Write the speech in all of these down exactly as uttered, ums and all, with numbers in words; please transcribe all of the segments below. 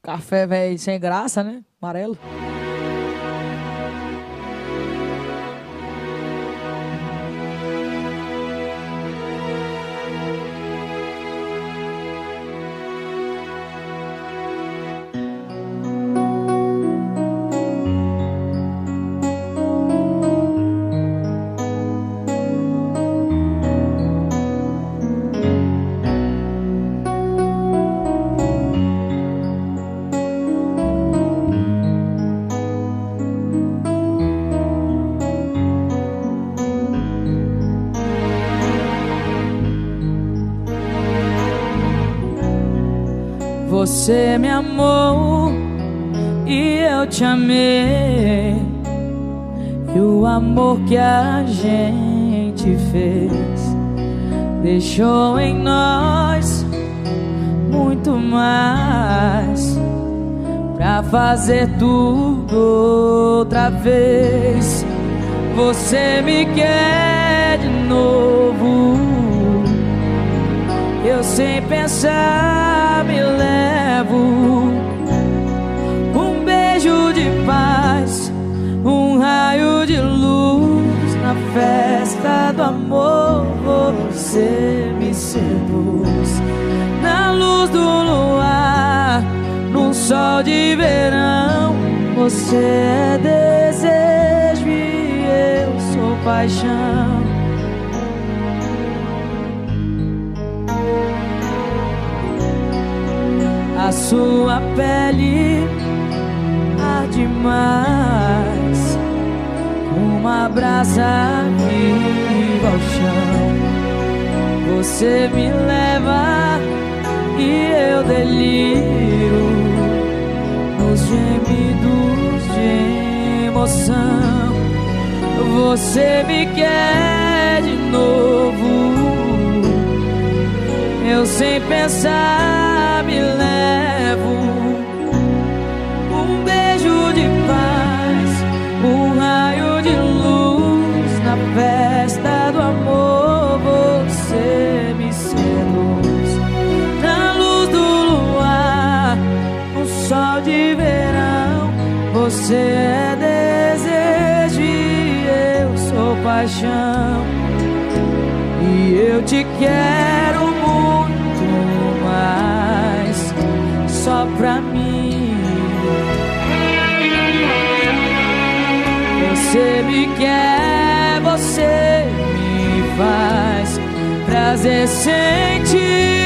Café, velho, sem graça, né? Amarelo. Você me amou e eu te amei, e o amor que a gente fez deixou em nós muito mais pra fazer tudo outra vez. Você me quer de novo, eu sem pensar me levo. Um beijo de paz, um raio de luz na festa do amor. Você me seduz na luz do luar, num sol de verão. Você é desejo e eu sou paixão. A sua pele arde mais, uma brasa viva ao chão. Você me leva e eu deliro nos gemidos de emoção. Você me quer de novo, eu sem pensar me levo. Um beijo de paz, um raio de luz na festa do amor. Você me seduz na luz do luar, no sol de verão. Você é desejo e eu sou paixão, e eu te quero muito mais, só pra mim. Você me quer, você me faz prazer sentir.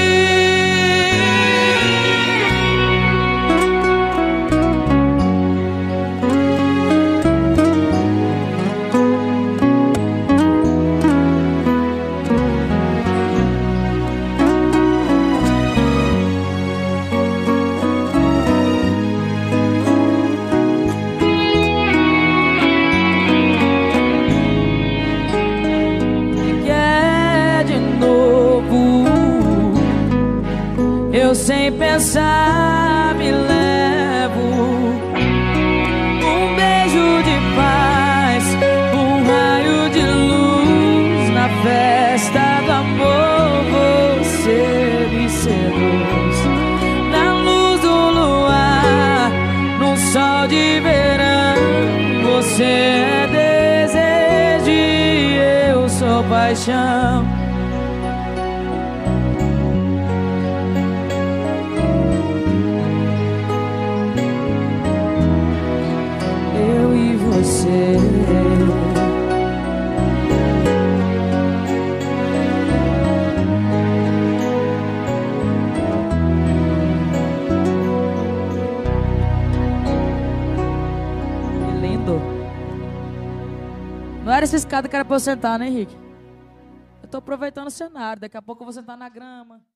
Eu sem pensar me levo. Um beijo de paz, um raio de luz na festa do amor. Você me seduz na luz do luar, num sol de verão. Você é desejo e eu sou paixão. Você lindo. Não era essa escada que era pra eu sentar, né, Henrique? Eu tô aproveitando o cenário. Daqui a pouco eu vou sentar na grama.